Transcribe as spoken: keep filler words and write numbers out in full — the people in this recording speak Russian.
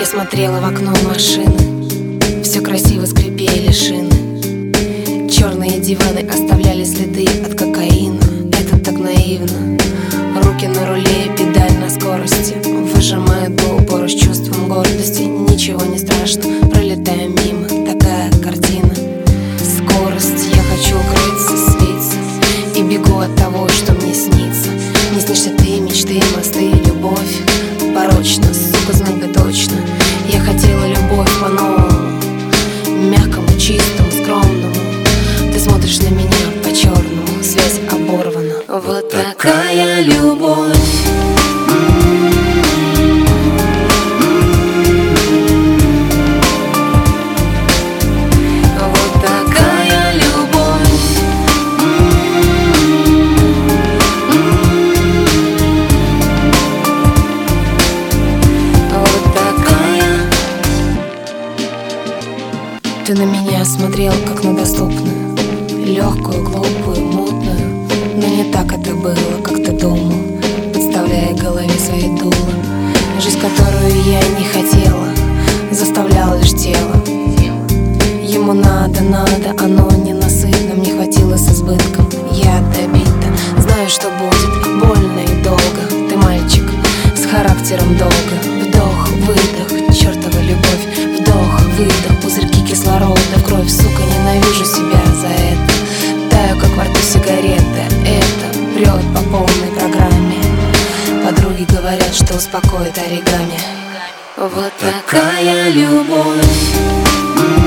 Я смотрела в окно машины, все красиво скрипели шины. Черные диваны оставляли следы от кокаина. Это так наивно. Руки на руле, педаль на скорости. Выжимает до упора с чувством гордости. Ничего не страшно, пролетая мимо. Такая картина. Скорость, я хочу укрыться, слиться. И бегу от того, что мне снится. Не снишься ты, мечты, мосты, любовь. Порочно, сука, знать бы точно. Я хотела любовь по-новому, мягкому, чистому, скромному. Ты смотришь на меня по-черному, связь оборвана. Вот такая любовь. Ты на меня смотрел, как на доступную, легкую, глупую, мутную. Но не так это было, как ты думал, подставляя голове свои дула. Жизнь, которую я не хотела, заставляла лишь тело. Ему надо, надо, оно ненасытно. Мне хватило с избытком, я добита. Знаю, что будет больно и долго. Ты мальчик с характером долго. Вдох, выдох, чертова любовь. Вдох, выдох, пузырьки кислорода в кровь, сука, ненавижу себя за это. Таю, как во рту сигарета, это прет по полной программе. Подруги говорят, что успокоит оригами. Вот такая любовь.